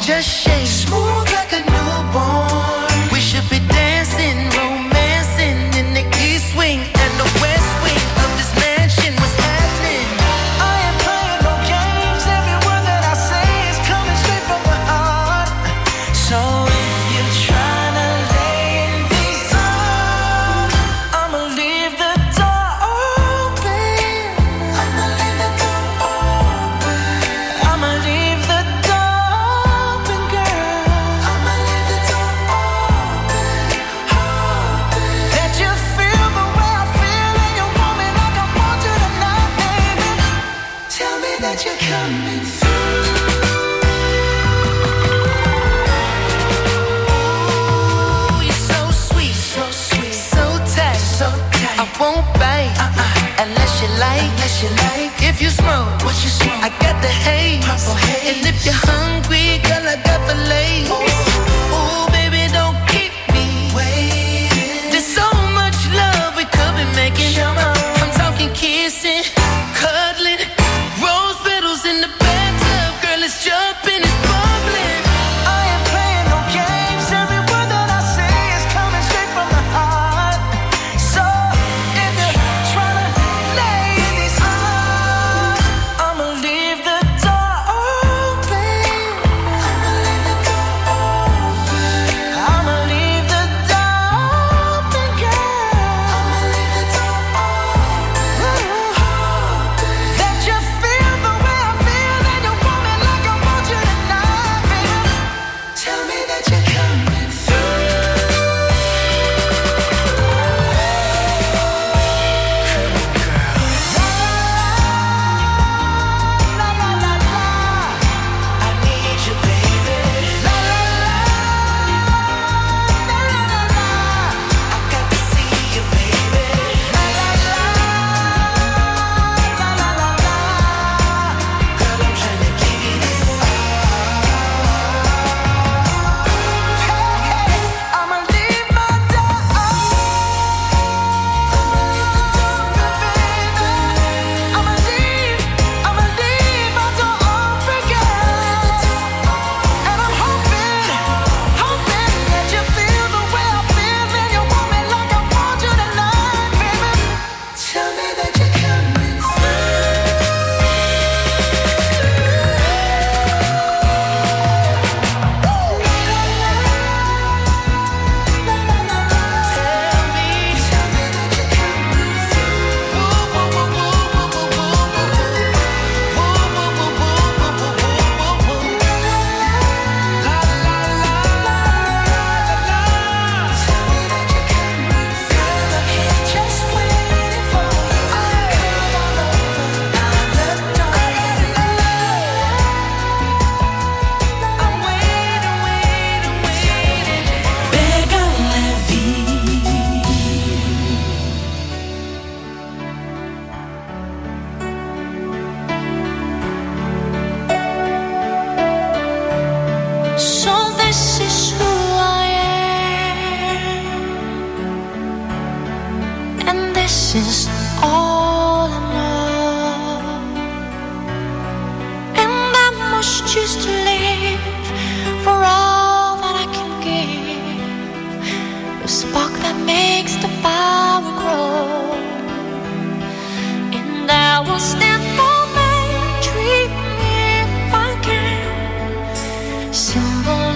just shake, smooth like a newborn. We should be dancing, romancing in the east wing and the west wing of this mansion. What's happening? I ain't playing no games. Every word that I say is coming straight from the heart. So if you're trying to lay in these arms, I'ma leave the door open. I'ma leave the door open. I'ma leave the door open, girl. I'ma leave the door open, open. That you feel the way I feel and you want me like I want you tonight, baby. Tell me that you're coming through. You're so sweet, so tight, I won't bite unless you like. If you smoke, what you smoke? I got the haze. And if you're hungry, girl, I got the lace. Ooh, baby, don't keep me waiting. There's so much love we could be making. I'm talking kissing, cuddling, rose petals in the bathtub. Girl, it's jumping, it's bubbling. I ain't playing no games. Every word that I say is coming straight from the heart. So if you're trying to lay in these arms, I'ma leave the door open. I'ma leave the door open. I'ma leave the door open, girl. I'ma leave the door open. That you feel the way I feel and you want me like I want you tonight, baby. Tell me that you're coming through. La la la la, I need you, baby. La la la, la la la la, I got to see you, baby. La la la, la la la la, girl, I'm trying to give you this Hey, I'ma leave my door open. I'ma leave the door open, baby. I'ma leave my door open, girl. And I'm hoping that you feel the way I feel and you want me like I want you tonight, baby. Tell me that you're coming So this is who I am, and this is all I know. And I must choose to live for all that I can give, the spark that makes the fire grow. And I will stand for my dream if I can. Symbol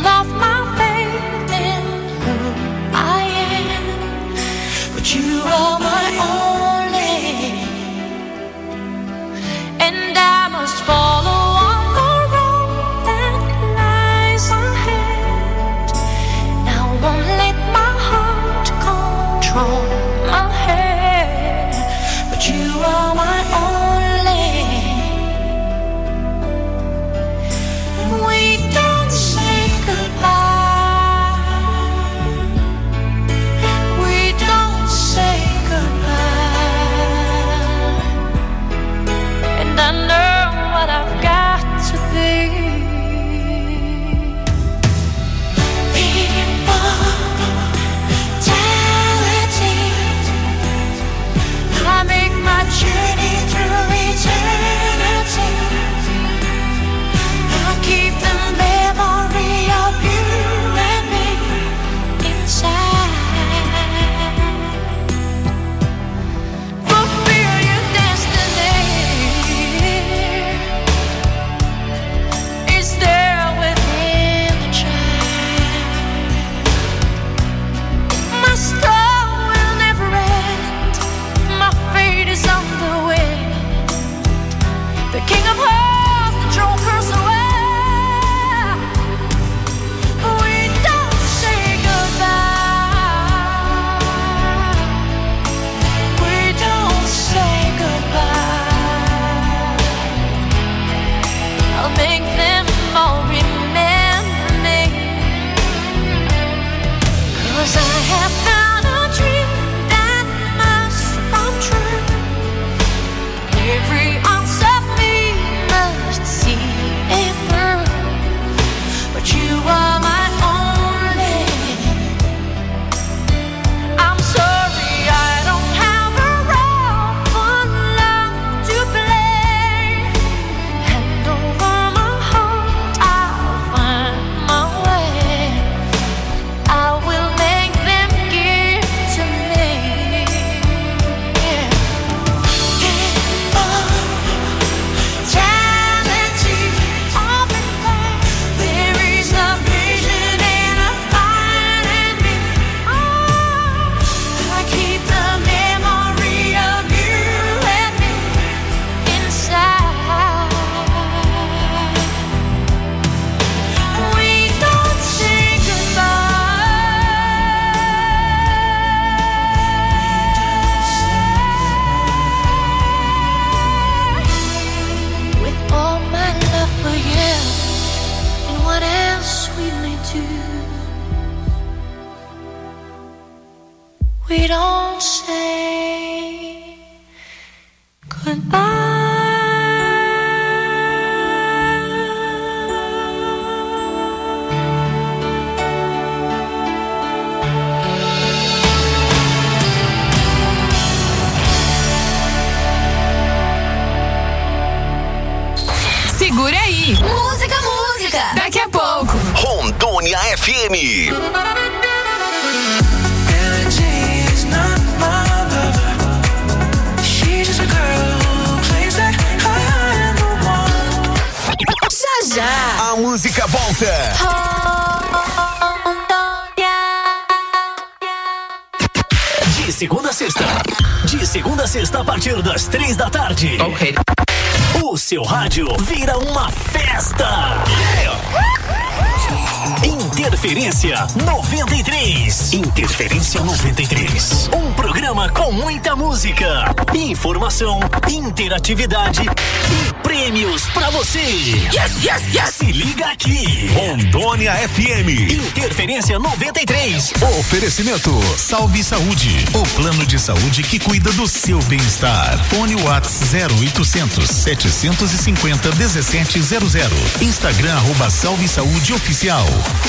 we don't say goodbye. Segura aí. Música. Daqui a pouco. Rondônia FM. Já. A música volta. De segunda a sexta. De segunda a sexta a partir das 3 da tarde. Ok. O seu rádio vira uma festa. Interferência 93. Interferência 93. Um programa com muita música, informação, interatividade e prêmios pra você. Yes. Se liga aqui. Rondônia FM. Interferência 93. Oferecimento Salve Saúde. O plano de saúde que cuida do seu bem-estar. Fone WhatsApp 0800 750 1700. Instagram @Salve Saúde Oficial.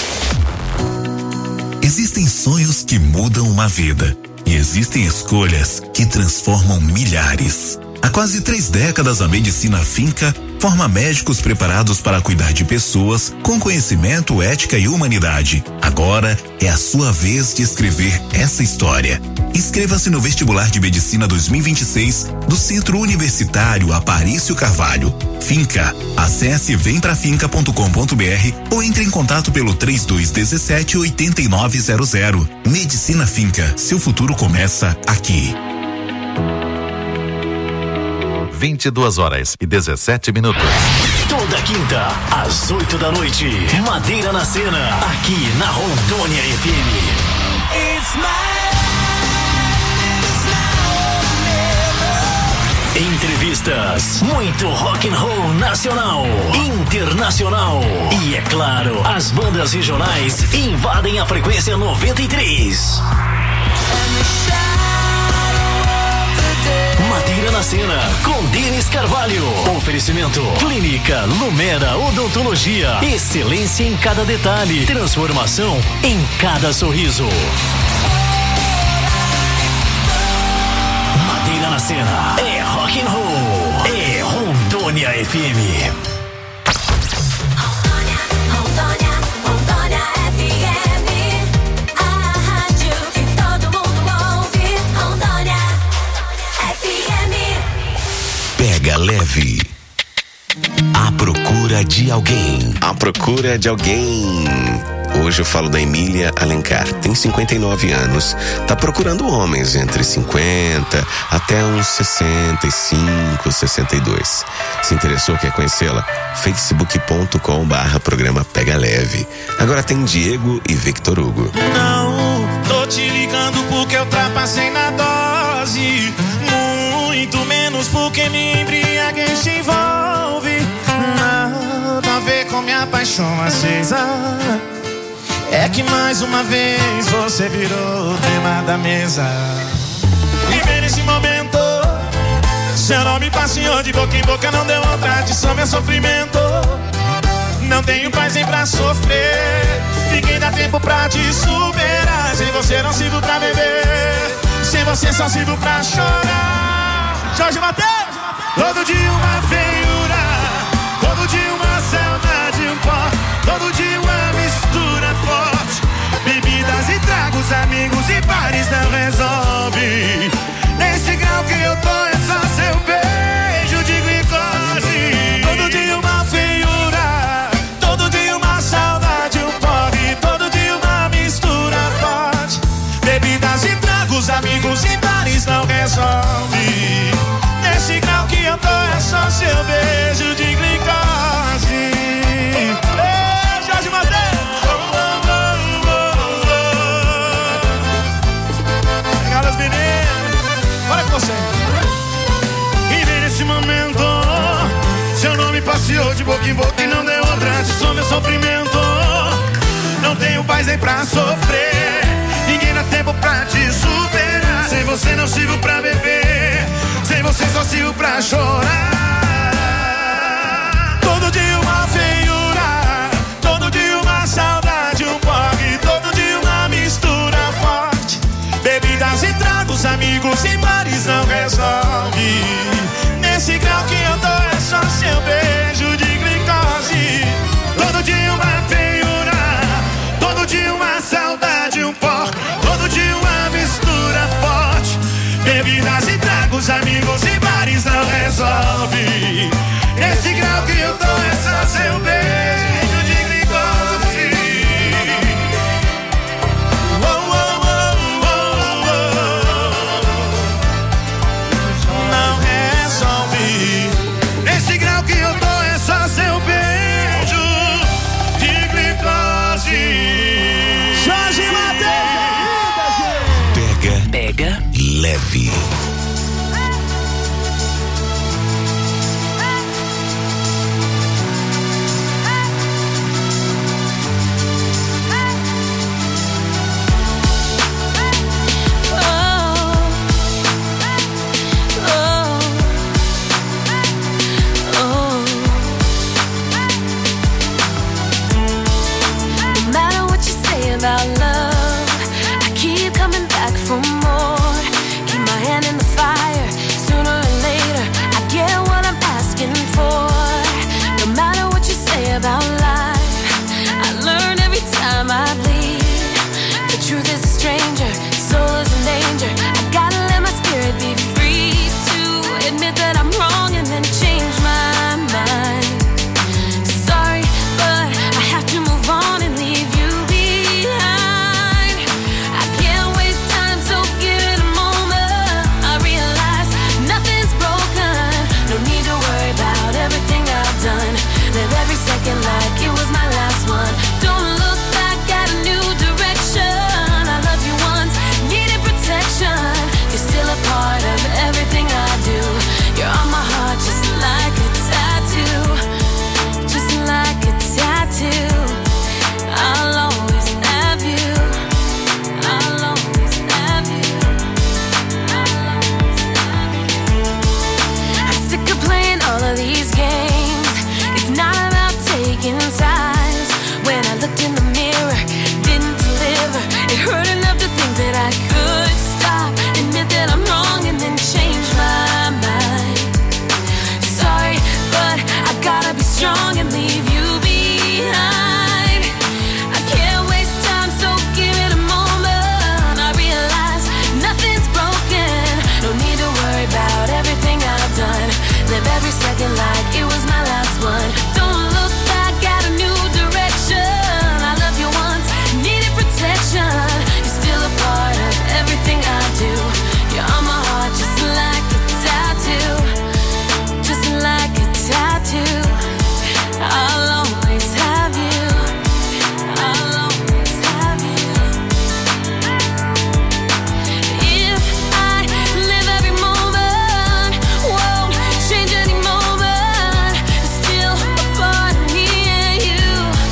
Existem sonhos que mudam uma vida e existem escolhas que transformam milhares. Há quase 3 décadas, a medicina Finca forma médicos preparados para cuidar de pessoas com conhecimento, ética e humanidade. Agora é a sua vez de escrever essa história. Inscreva-se no vestibular de medicina 2026 do Centro Universitário Aparício Carvalho. Finca. Acesse vemprafinca.com.br ou entre em contato pelo 3217-8900. Medicina Finca. Seu futuro começa aqui. 22h17. Toda quinta, às 8 da noite. Madeira na Cena, aqui na Rondônia FM. Entrevistas, muito rock and roll nacional, internacional e, é claro, as bandas regionais invadem a frequência 93. Madeira na Cena, com Denis Carvalho. Oferecimento Clínica Lumera Odontologia. Excelência em cada detalhe. Transformação em cada sorriso. Madeira na Cena é rock and roll. É Rondônia FM. Rondônia FM. A rádio que todo mundo ouve. Rondônia FM. Pega leve. À procura de alguém. À procura de alguém. Hoje eu falo da Emília Alencar. Tem 59 anos. Tá procurando homens entre 50 até uns 65, 62. Se interessou, quer conhecê-la? facebook.com/programa Pega Leve. Agora tem Diego e Victor Hugo. Não, tô te ligando porque eu ultrapassei na dose. Muito menos porque me embriaguei se envolve. Nada a ver com minha paixão acesa. É que mais uma vez você virou o tema da mesa. E bem nesse momento, seu nome passeou de boca em boca, não deu outra de só meu sofrimento. Não tenho paz nem pra sofrer, ninguém dá tempo pra te superar. Sem você não sirvo pra beber, sem você só sirvo pra chorar. Jorge Mateus! Todo dia uma feiura, todo dia uma saudade, um pó, todo dia uma mistura forte. Bebidas e tragos, amigos e bares não resolve. Nesse grau que eu tô é só seu beijo de glicose. Todo dia uma feiura, todo dia uma saudade, um porre, todo dia uma mistura forte. Bebidas e tragos, amigos e bares não resolve. Nesse grau que eu tô é só seu beijo de glicose. Ei, Jorge Mateus! Obrigado, as meninas. Olha com você. E vem nesse momento, seu nome passeou de boca em boca e não deu outra de só meu sofrimento. Não tenho paz nem pra sofrer, ninguém dá tempo pra te superar. motivo pra chorar. Todo dia uma feiura, todo dia uma saudade, um porre, todo dia uma mistura forte. Bebidas e tragos, amigos e bares não resolve. Nesse grau que eu tô é só seu beijo de glicose. Todo dia uma feiura, todo dia uma saudade, um porre, todo dia uma mistura forte. Bebidas e tragos, amigos e bares não resolve. Nesse grau que eu tô é só seu beijo de glicose. Oh, oh, oh, oh, oh. Não resolve. Nesse grau que eu tô é só seu beijo de glicose. Jorge Mateus. Pega Leve. About love, I keep coming back for more. Keep my hand in the fire. Sooner or later, I get what I'm asking for. No matter what you say about life, I learn every time I bleed. The truth is a stranger, soul is in danger. I gotta let my spirit be free to admit that I'm wrong and then change my mind. Sorry, but I have to move on and leave you. Live every second like it was my last one. Don't look back at a new direction. I love you once, needed protection. You're still a part of everything I do. You're on my heart just like a tattoo. Just like a tattoo. I'll always have you. I'll always have you. I'll always have you. I'm sick of playing all of these games. Not about taking sides. When I looked in the mirror, didn't deliver. It hurt enough to think that I could stop, admit that I'm wrong and then change my mind. Sorry, but I gotta be strong and leave you behind. I can't waste time, so give it a moment. I realize nothing's broken. No need to worry about everything I've done. Live every second like it was my last one. Don't look back at a new direction. I love you once, needed protection. You're still a part of everything I do. You're on my heart just like a tattoo. Just like a tattoo. I'll always have you. I'll always have you. If I live every moment, won't change any moment. Still a part of me and you.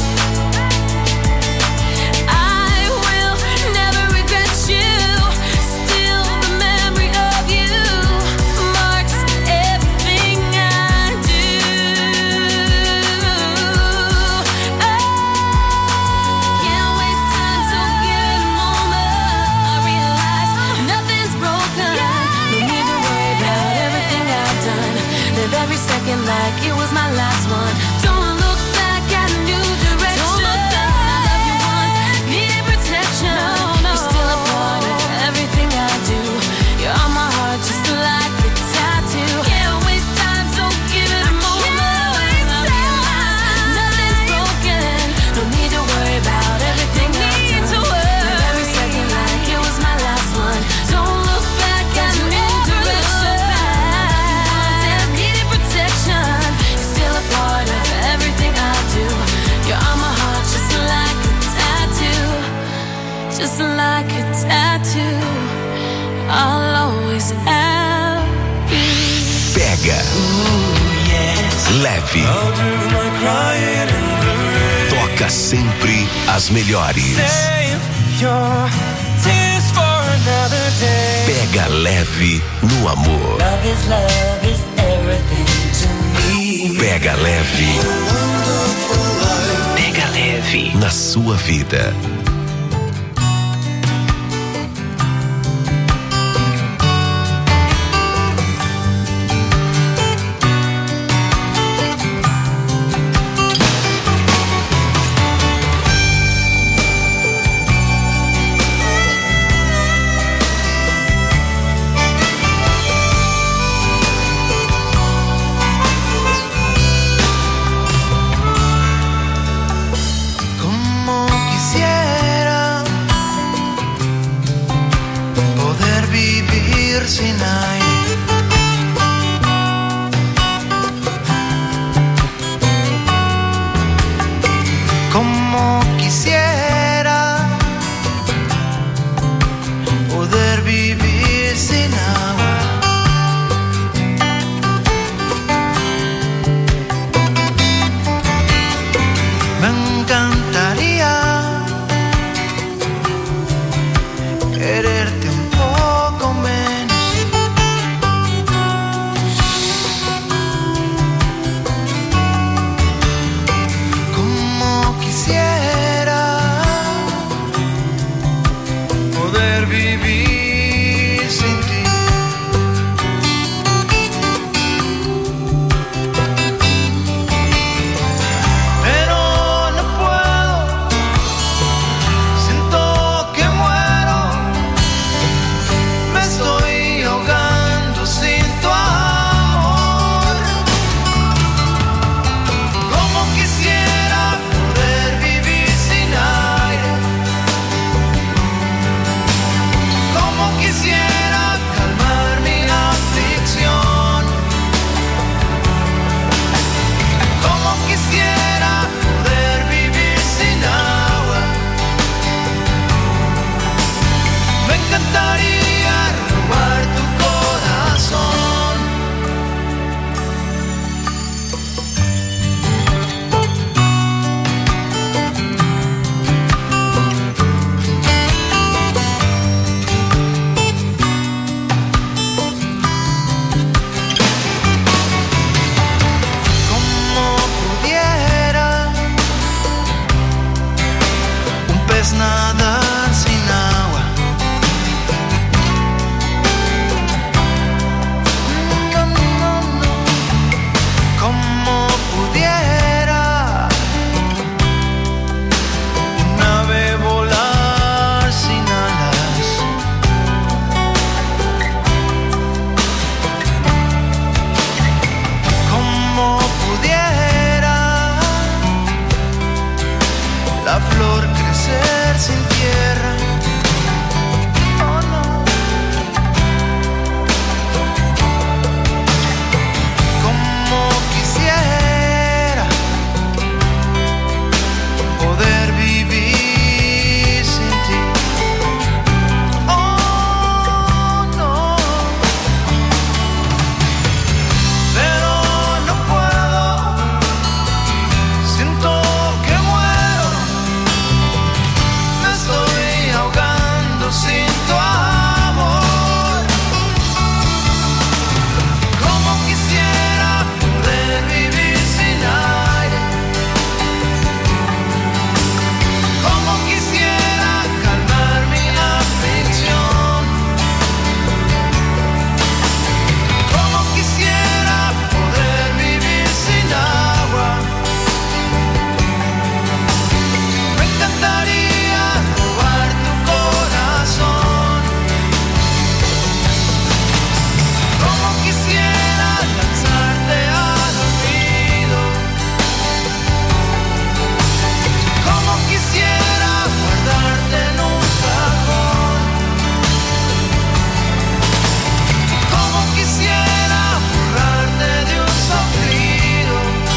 I will never regret you. Still the memory of you marks everything I do. Can't waste time, so give it a moment. I realize nothing's broken. No need to worry about everything I've done. Live every second like it was my last one. Don't look back at a new direction. I love you once, needed protection. You're still a part of everything I do. You're on my heart just like a tattoo. Can't waste time, so give it a moment. I realize nothing's broken. No need to worry about everything I've done. Live every second like it was my last one. Don't look back at a new direction. Needed protection. You're still a part of everything I do. You're on my heart just like a tattoo. Just like a tattoo. I'll always have you. Pega Leve. Toca sempre as melhores. Save your tears for another day. Pega leve no amor. Love is everything to me. Pega leve. Pega leve na sua vida. Sin aire, como quisiera poder vivir sin agua. Me encantaría quererte un poco menos. Vivir sin ti, pero no puedo, siento que muero, me estoy ahogando sin tu amor. Como quisiera poder vivir sin aire, quisiera calmar mi aflicción, como quisiera poder vivir sin agua. Me encantaría robar tu corazón. Nadar sin agua. No, no, no. Como pudiera un ave volar sin alas. Como pudiera la flor crecer sin tierra. Oh no. Como quisiera poder vivir sin ti. Oh no. Pero no puedo, siento que muero, me estoy ahogando sin tu amor. Como quisiera poder vivir sin aire, como quisiera calmar mi aflicción, como quisiera poder vivir sin agua. Me encantaría robar tu corazón, como quisiera lanzarte al olvido, como quisiera guardarte en un cajón, como quisiera borrarte de un soplido.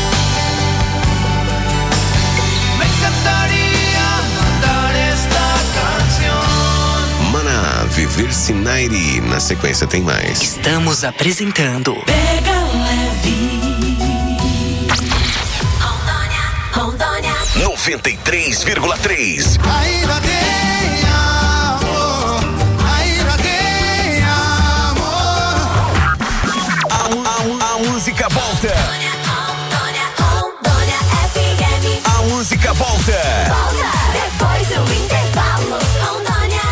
Me encantaría mandar esta canción. Maná, Viver Sin Aire. Na sequência tem mais. Estamos apresentando Pega leve. Rondônia. 93,3. Aí vai ter amor, aí música volta. Depois do intervalo. Rondônia,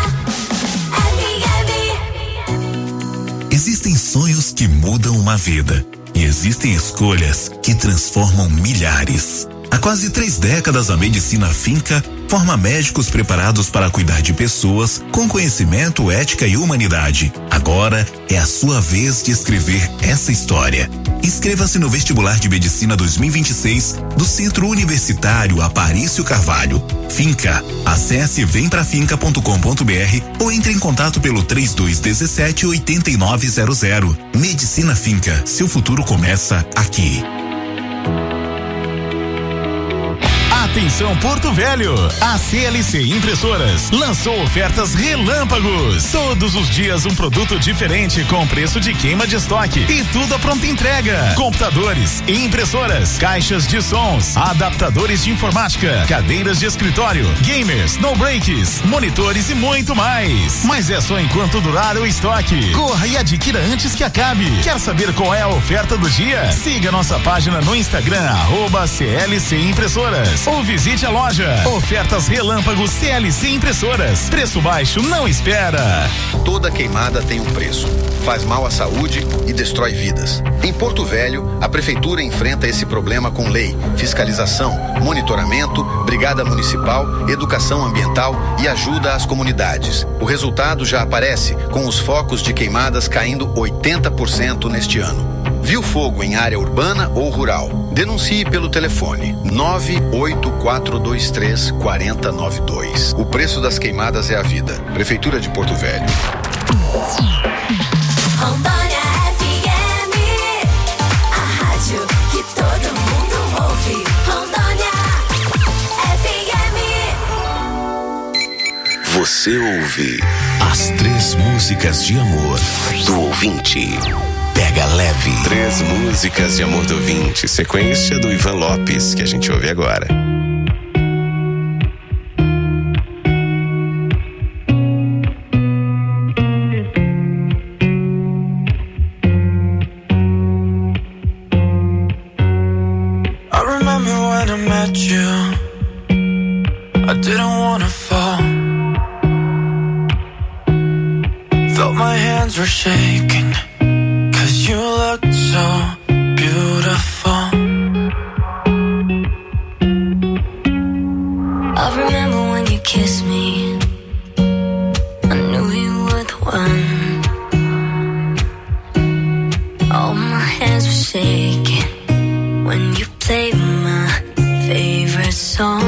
FM. Existem sonhos que mudam uma vida e existem escolhas que transformam milhares. Há quase 3 décadas, a medicina Finca forma médicos preparados para cuidar de pessoas com conhecimento, ética e humanidade. Agora é a sua vez de escrever essa história. Inscreva-se no vestibular de medicina 2026 do Centro Universitário Aparício Carvalho. Finca. Acesse vemprafinca.com.br ou entre em contato pelo 3217-8900. Medicina Finca. Seu futuro começa aqui. Atenção Porto Velho, a CLC Impressoras lançou ofertas relâmpagos. Todos os dias um produto diferente com preço de queima de estoque e tudo a pronta entrega. Computadores, impressoras, caixas de sons, adaptadores de informática, cadeiras de escritório, gamers, no breaks, monitores e muito mais. Mas é só enquanto durar o estoque. Corra e adquira antes que acabe. Quer saber qual é a oferta do dia? Siga nossa página no Instagram @CLC Impressoras ou visite a loja. Ofertas relâmpagos CLC Impressoras. Preço baixo não espera. Toda queimada tem um preço. Faz mal à saúde e destrói vidas. Em Porto Velho, a prefeitura enfrenta esse problema com lei, fiscalização, monitoramento, brigada municipal, educação ambiental e ajuda às comunidades. O resultado já aparece, com os focos de queimadas caindo 80% neste ano. Viu fogo em área urbana ou rural? Denuncie pelo telefone 98423-4092. O preço das queimadas é a vida. Prefeitura de Porto Velho. Rondônia FM, a rádio que todo mundo ouve. Rondônia FM. Você ouve as 3 músicas de amor do ouvinte. Pega leve. 3 músicas de amor do ouvinte. Sequência do Ivan Lopes, que a gente ouve agora. I remember when I met you, I didn't wanna fall. Felt my hands were shaking, you looked so beautiful. I remember when you kissed me, I knew you were the one. All my hands were shaking when you played my favorite song.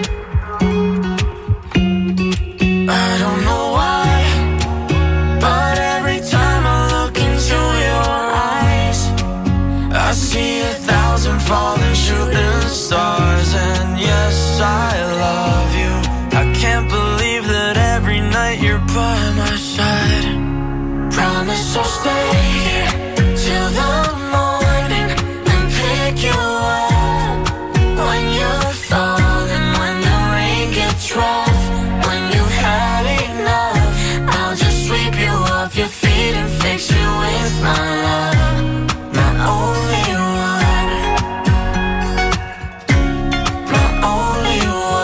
I don't know why, but every time I look into your eyes, I see 1,000 falling shooting stars. And yes, I love you. I can't believe that every night you're by my side. Promise I'll stay here till the morning and pick you up when you're falling, when the rain gets rough, when you've had enough. I'll just sweep you off your feet and fix you with my love. My only one, my only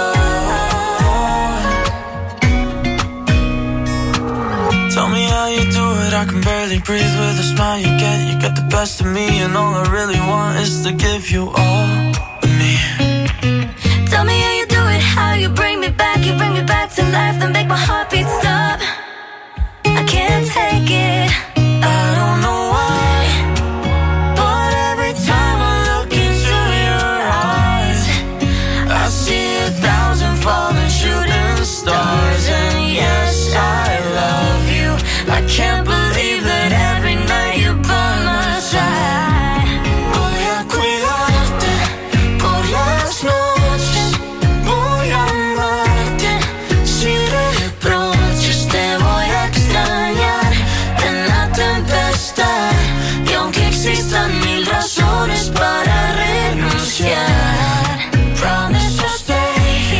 one. Tell me how you do it, I can barely breathe with the smile you get the best of me, and all I really want is to give you all of me. Tell me how you do it, how you bring me back to life, then make my heartbeat stop. I can't take it, I don't know why, but every time I look into your eyes, I see 1,000 falling shooting stars. And yes, I love you. I can't believe that every night you're by my side. Voy a cuidarte por las noches, voy a amarte sin reproches, te voy a extrañar en la tempestad, y aunque existan 1000 razones para renunciar, promise I'll stay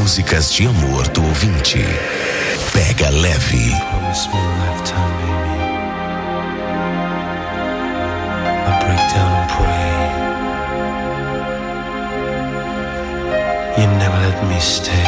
músicas de amor do ouvinte. Pega leve. Promise me a lifetime, baby. I break down and pray. You never let me stay.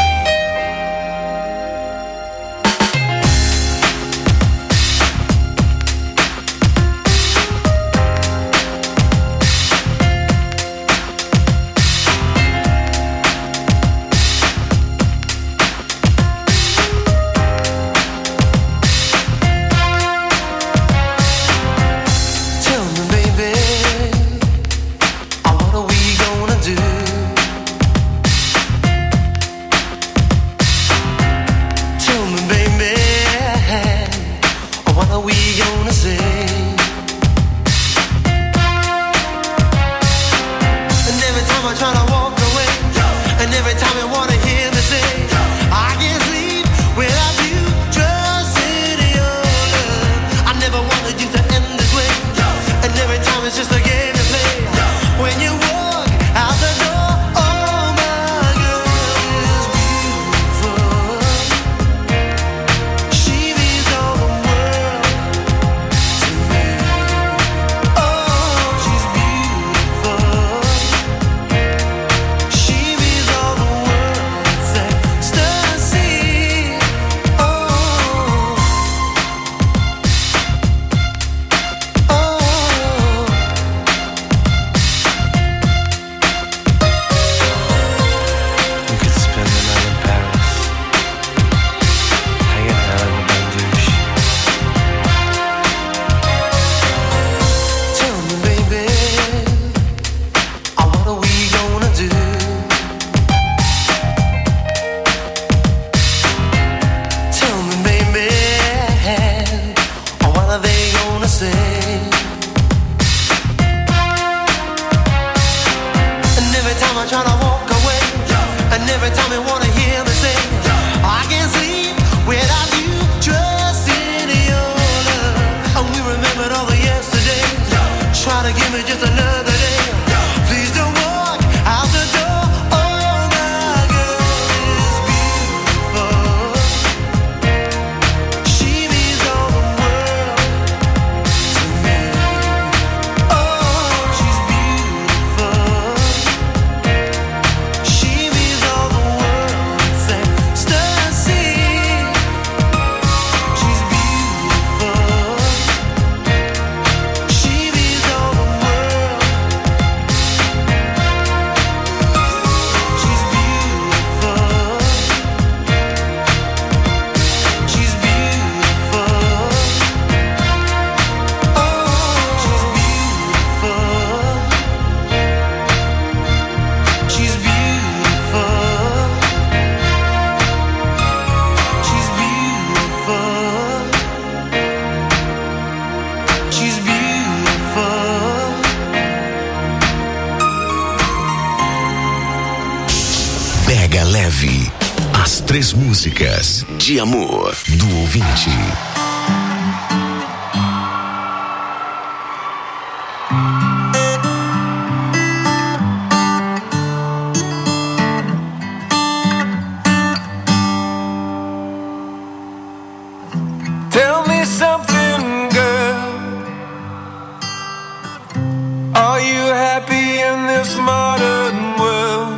Músicas de amor do ouvinte. Tell me something, girl. Are you happy in this modern world?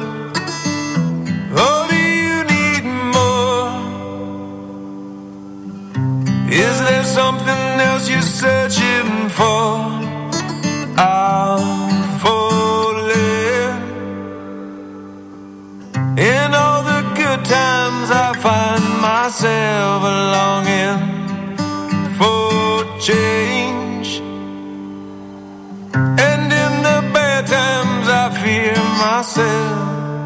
Is there something else you're searching for? I'm falling. In all the good times I find myself longing for change. And in the bad times I fear myself.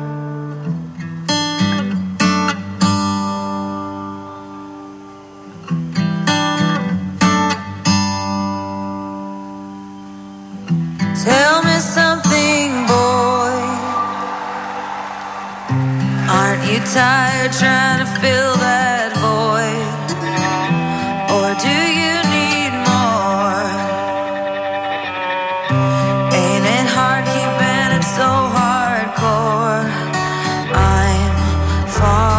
Tell me something, boy. Aren't you tired trying to fill that void? Or do you need more? Ain't it hard keeping it so hardcore? I'm far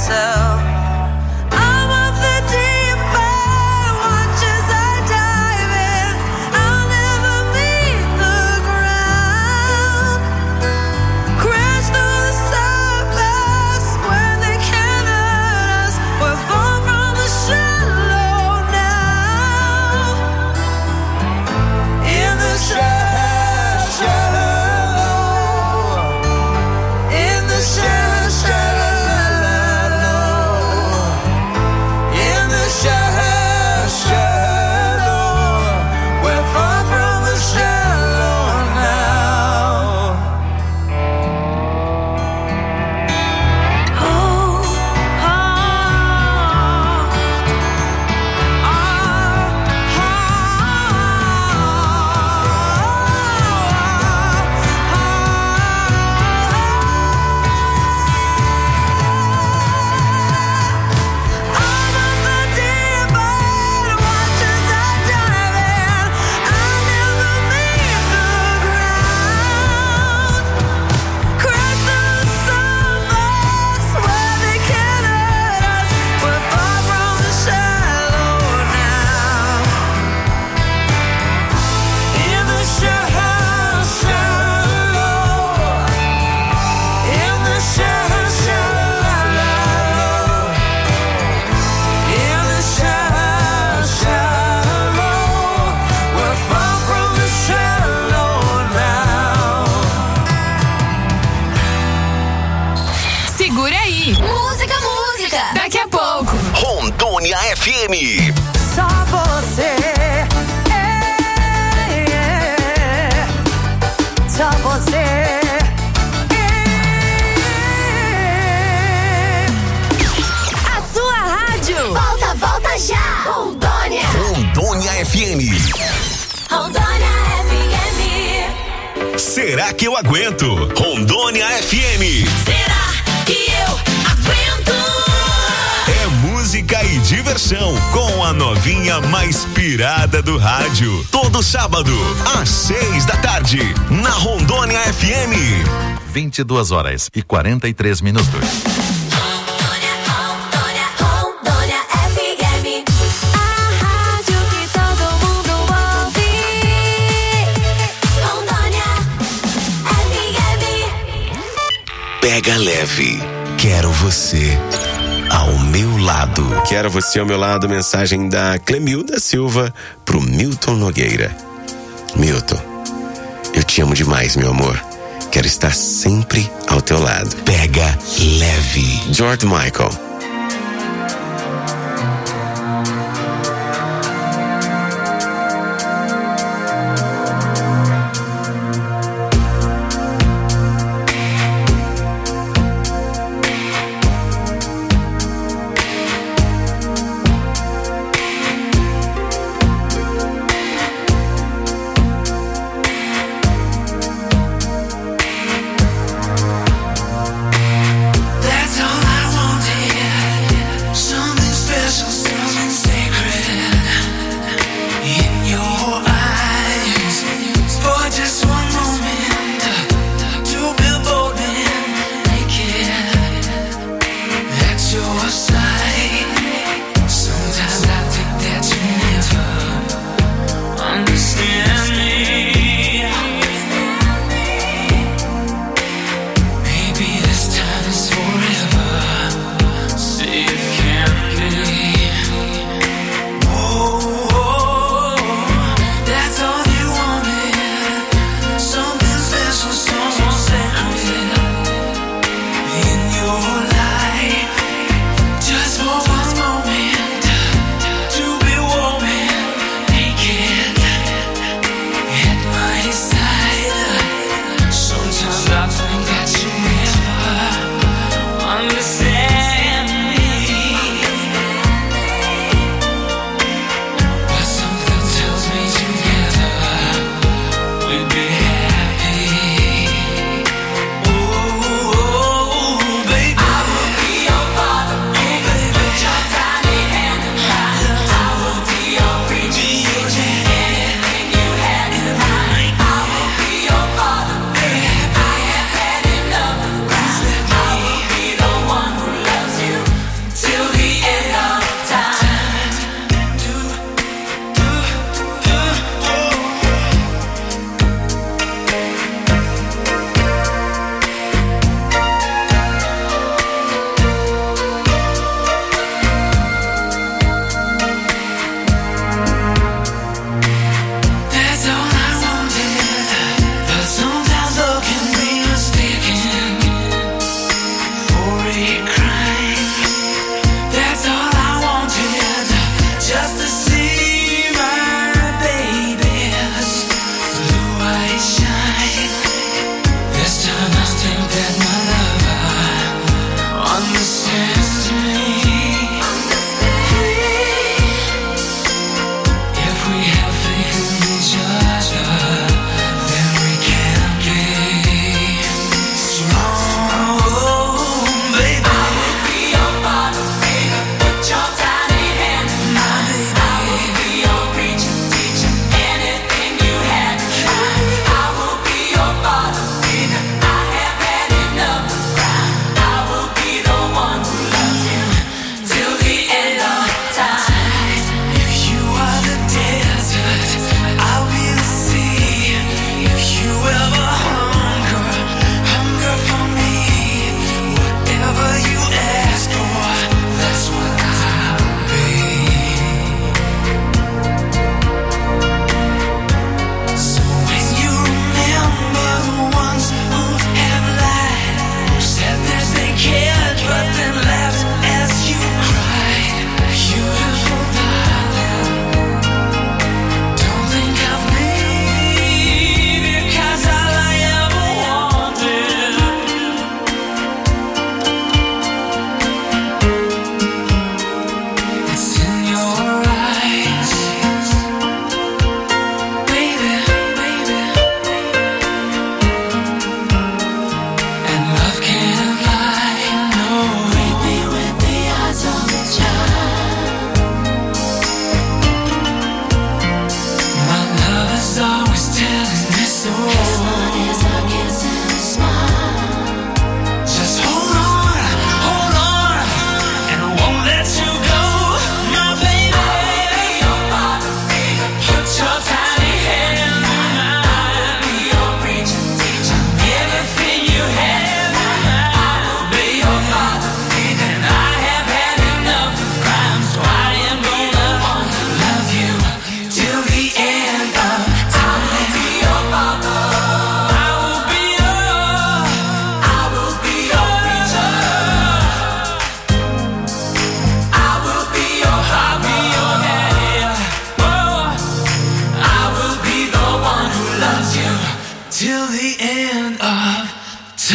myself. I'm of the deep end, watch as I dive in. I'll never meet the ground. Crash through the surface where they can't hurt us. We're far from the shallow now. In the shallow, in the shallow, we're far from the shallow now. Oh, Segura aí. Música. Daqui a pouco. Rondônia FM. só você, só você. A sua rádio. Volta já. Rondônia. Rondônia FM. Rondônia FM. Será que eu aguento? Rondônia FM. Será que eu aguento? É música e diversão com a novinha mais pirada do rádio. Todo sábado, às 6 da tarde, na Rondônia FM. 22h43 minutos. Rondônia FM. A rádio que todo mundo ouve. Rondônia FM. Pega leve. Quero você ao meu lado. Quero você ao meu lado. Mensagem da Clemilda Silva pro Milton Nogueira. Milton, eu te amo demais, meu amor. Quero estar sempre ao teu lado. Pega leve. George Michael. That's all I wanted.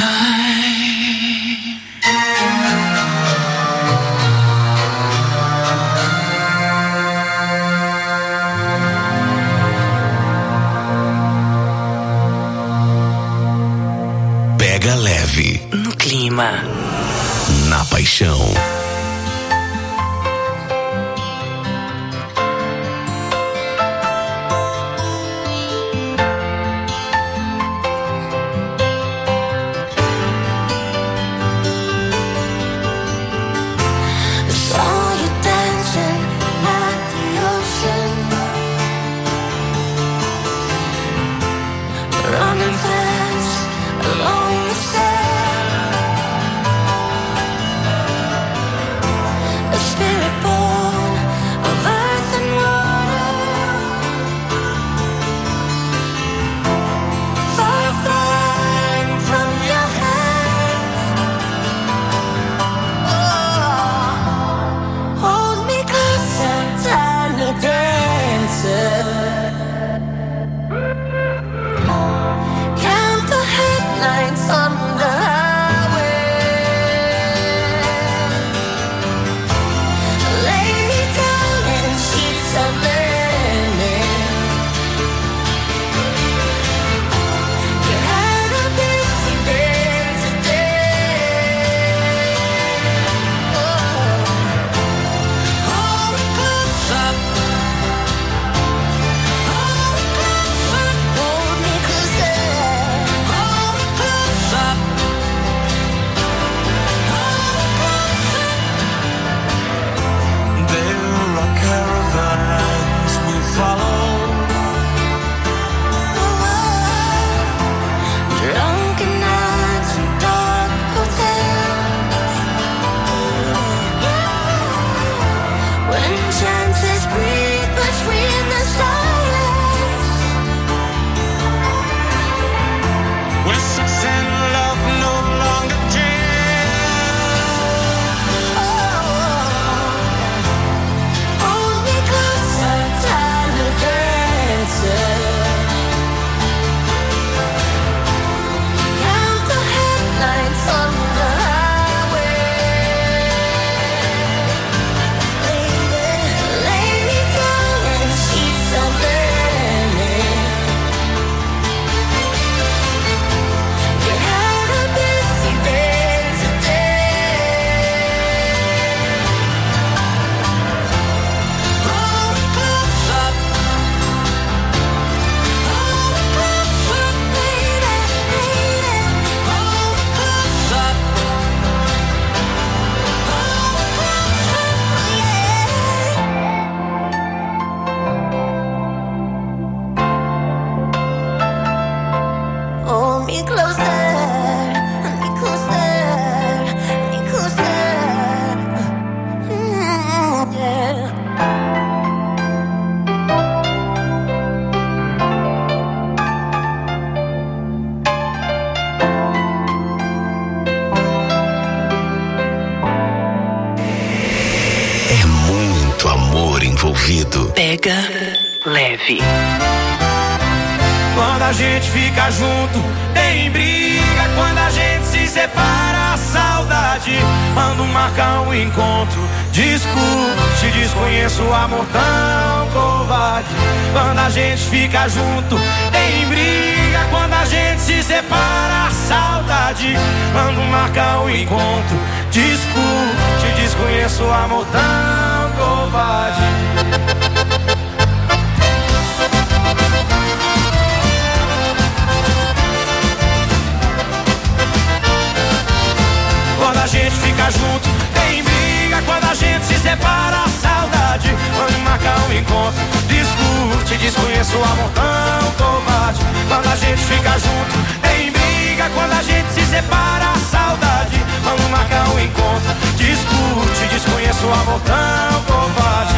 Pega leve. No clima. Na paixão. Pega leve. Quando a gente fica junto, tem briga. Quando a gente se separa, a saudade. Mando marcar um encontro. Discute, desconheço o amor tão covarde. Quando a gente fica junto, tem briga. Quando a gente se separa, a saudade. Mando marcar um encontro. Discute, desconheço o amor tão covarde. Quando a gente fica junto, tem briga. Quando a gente se separa, a saudade. Vamos marcar um encontro. Discute, desconheço o amor tão covarde. Quando a gente fica junto, tem briga. Quando a gente se separa, a saudade. Vamos marcar um encontro. Discute, desconheço o amor tão covarde.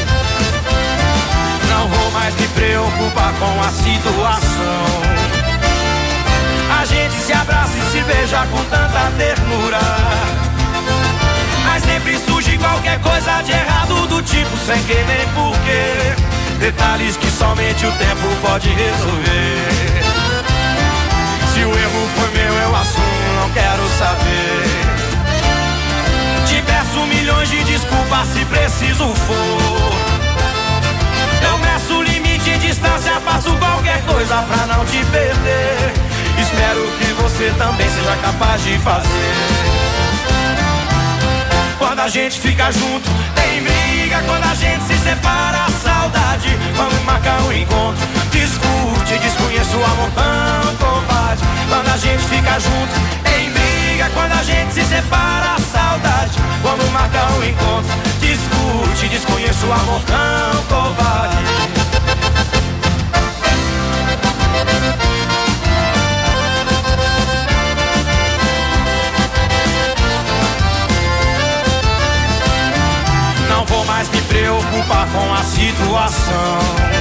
Não vou mais me preocupar com a situação. A gente se abraça e se beija com tanta ternura. Mas sempre surge qualquer coisa de errado, do tipo sem querer nem porquê. Detalhes que somente o tempo pode resolver. Se o erro foi meu, eu assumo, desculpa se preciso for. Eu meço o limite e distância, faço qualquer coisa pra não te perder. Espero que você também seja capaz de fazer. Quando a gente fica junto, tem briga. Quando a gente se separa, saudade. Vamos marcar um encontro, discute, desconheço o amor tão covarde. Quando a gente fica junto, tem briga. Quando a gente se separa, saudade. Vamos marcar um encontro, discute, desconheço o amor tão covarde. Não vou mais me preocupar com a situação.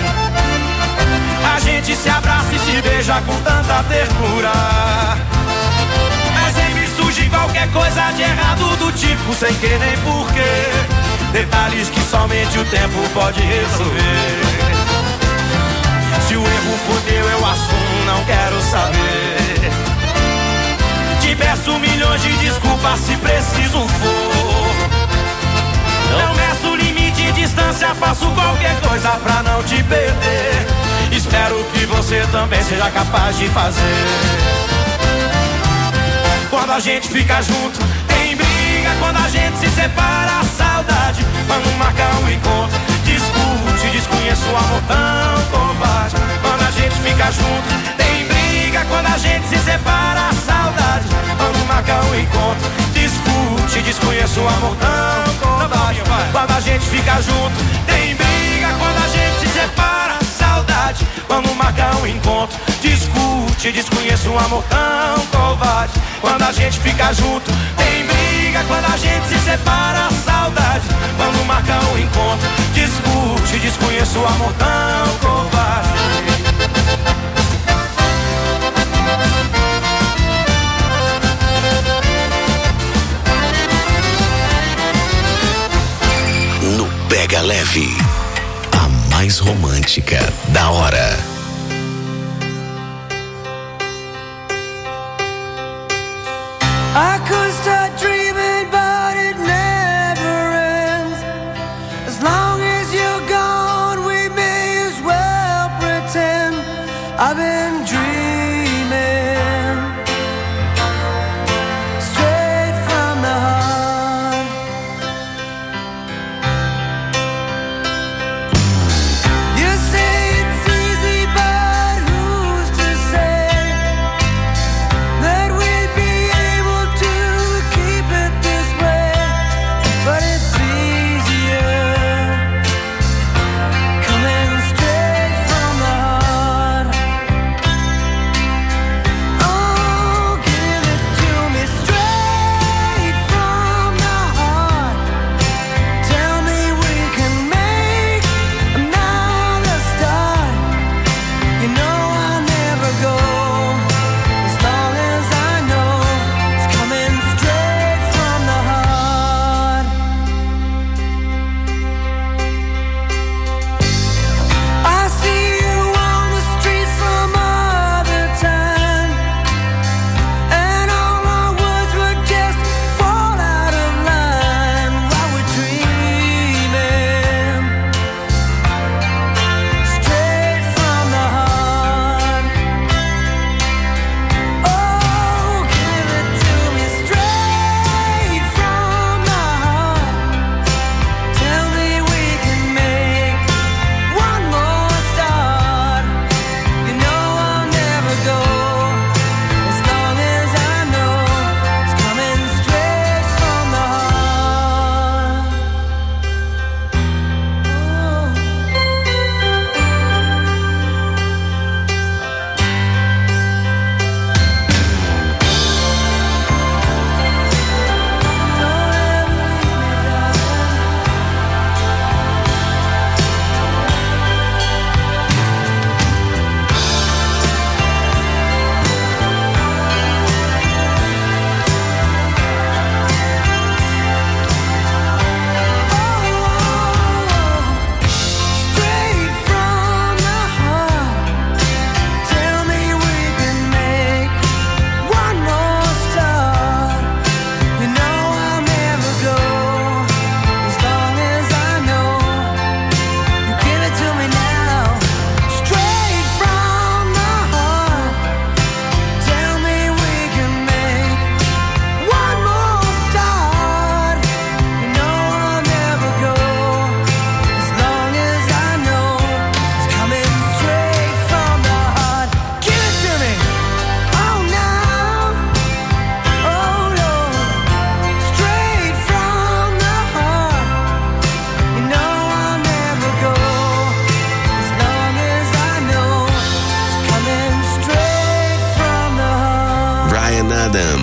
A gente se abraça e se beija com tanta ternura. Mas sempre surge qualquer coisa de errado, do tipo sem querer nem porquê. Detalhes que somente o tempo pode resolver. Se o erro for teu, eu assumo, não quero saber. Te peço milhões de desculpas se preciso for. Não meço limite e distância, faço qualquer coisa pra não te perder. Espero que você também seja capaz de fazer. Quando a gente fica junto, tem briga. Quando a gente se separa, saudade. Vamos marcar um encontro, discute, desconheço o amor tão covarde. Quando a gente fica junto, tem briga. Quando a gente se separa, saudade. Vamos marcar um encontro, discute, desconheço o amor tão covarde. Quando a gente fica junto, tem briga. Quando a gente se separa, saudade. Vamos marcar um encontro, discute, desconheço um amor tão covarde. Quando a gente fica junto, tem briga. Quando a gente se separa, saudade. Vamos marcar um encontro, discute, desconheço o amor tão covarde. No Pega Leve, a mais romântica da hora. I could start dreaming, but it never ends. As long as you're gone, we may as well pretend I've been dreaming straight from the heart. You say it's easy, but who's to say that we'd be able to keep it this way? But it's easier coming straight from the heart.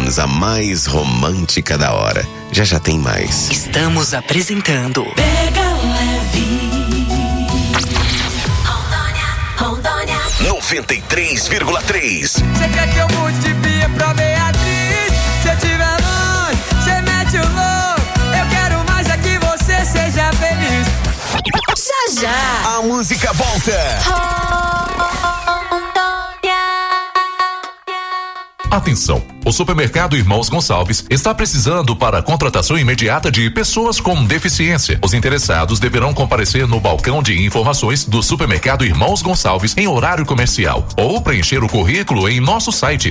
Williams, a mais romântica da hora. Já já tem mais. Estamos apresentando Pega leve. Rondônia. 93,3. Você quer que eu mude de Bia pra Beatriz? Se eu tiver longe, você mete o louco. Eu quero mais é que você seja feliz. Já já. A música volta. Atenção! O supermercado Irmãos Gonçalves está precisando para a contratação imediata de pessoas com deficiência. Os interessados deverão comparecer no balcão de informações do supermercado Irmãos Gonçalves em horário comercial ou preencher o currículo em nosso site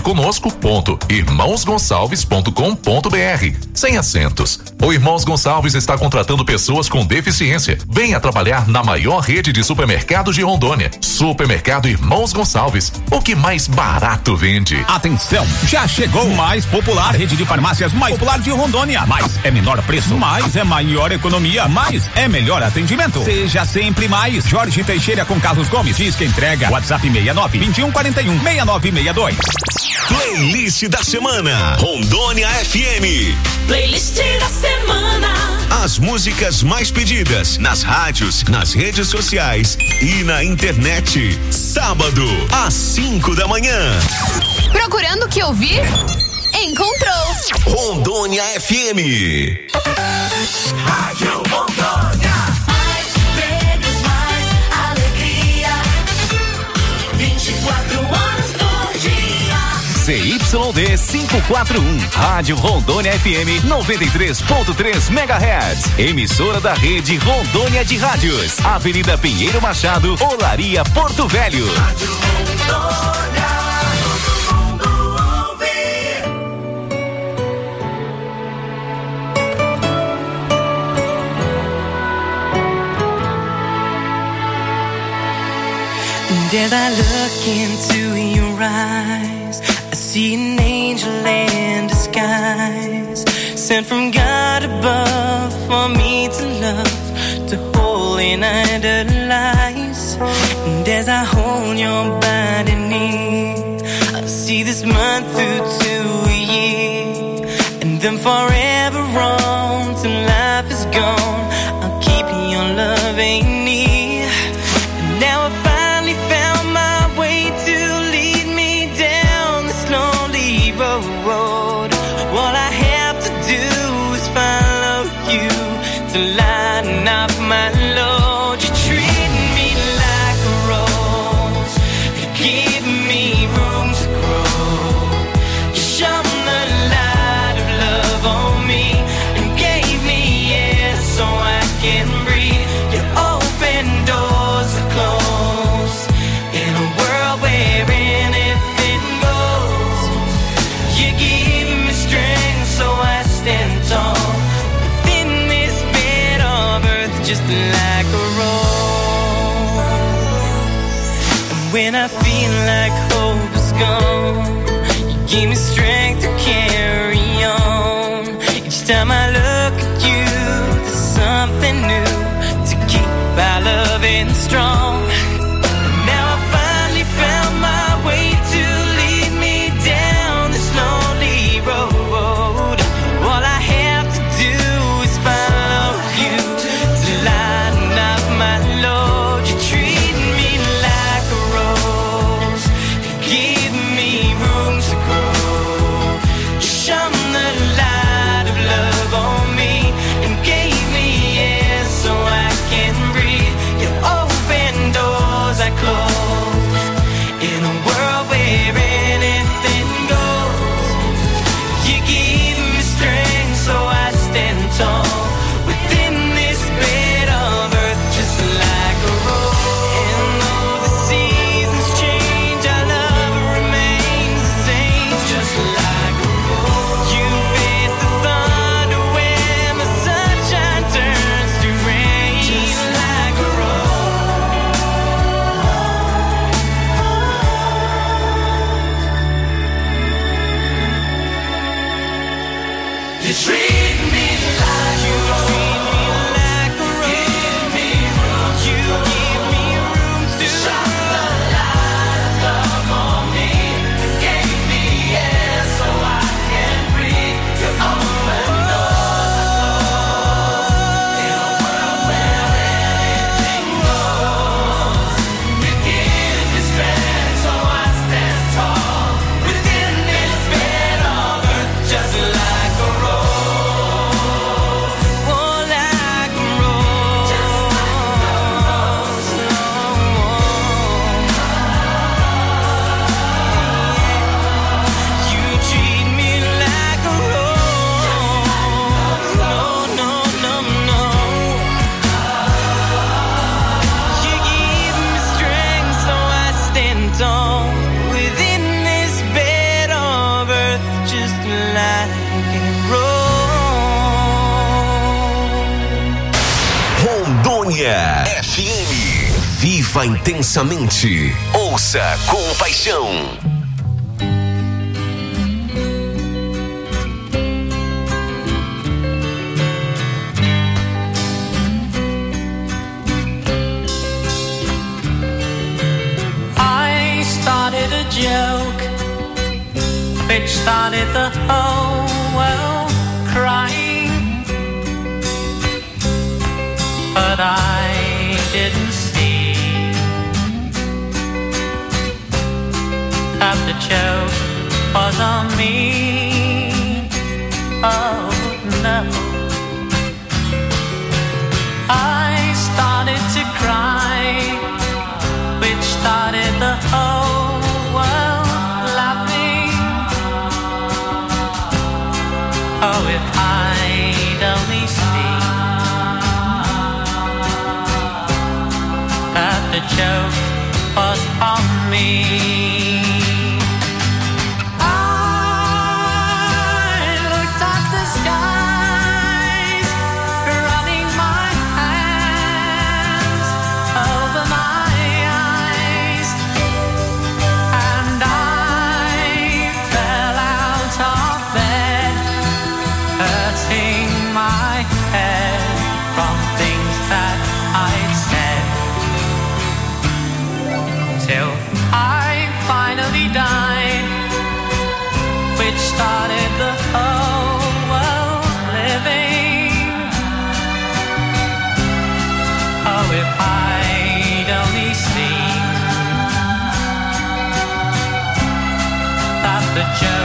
trabalheconosco.irmãosgonçalves.com.br. Sem acentos. O Irmãos Gonçalves está contratando pessoas com deficiência. Venha trabalhar na maior rede de supermercados de Rondônia. Supermercado Irmãos Gonçalves. O que mais barato vende. Atenção, já chegou mais popular, rede de farmácias mais popular de Rondônia. Mais é menor preço, mais é maior economia, mais é melhor atendimento. Seja sempre mais. Jorge Teixeira com Carlos Gomes. Diz que entrega. WhatsApp 69-2141-6962. Playlist da semana. Rondônia FM. Playlist da semana. As músicas mais pedidas nas rádios, nas redes sociais e na internet. Sábado, às 5 da manhã. Procurando o que ouvir? Encontrou! Rondônia FM. Rádio Rondônia. Mais prêmios, mais alegria. 24 horas por dia. CYD 541, Rádio Rondônia FM 93.3 MHz. Emissora da rede Rondônia de Rádios. Avenida Pinheiro Machado, Olaria, Porto Velho. Rádio Rondônia. As I look into your eyes, I see an angel in disguise, sent from God above for me to love, to hold and idolize. And as I hold your body near, I see this month through to a year, and then forever on till life is gone. I'll keep your loving near. And now I finally found my way to lead me down this lonely road. All I have to do is follow you to lighten up my load. You treat me like a rose, you give me room to grow. You shone the light of love on me and gave me air so I can breathe. You open doors that close in a world where anything goes. You give me strength so I stand tall within this bed of earth, just like a rose. And when I feel like hope is gone, you give me strength to carry on. Each time I look at you, there's something new to keep our loving strong. Now I finally found my way to lead me down this lonely road. All I have to do is follow you to lighten up my load. You treat me like a rose, you give me room to grow. You shone the light of love on Rondônia FM. Viva intensamente. Ouça com paixão. I started a joke which started the whole world crying, but I didn't see that the joke was on me. Oh no, I started to cry, which started the whole world laughing. Oh, if I'd only seen that the joke was on me. I looked at the skies, running my hands over my eyes, and I fell out of bed, hurting my head from things that I'd said, till I finally died, which started the whole world living. Oh, if I'd only seen that the joke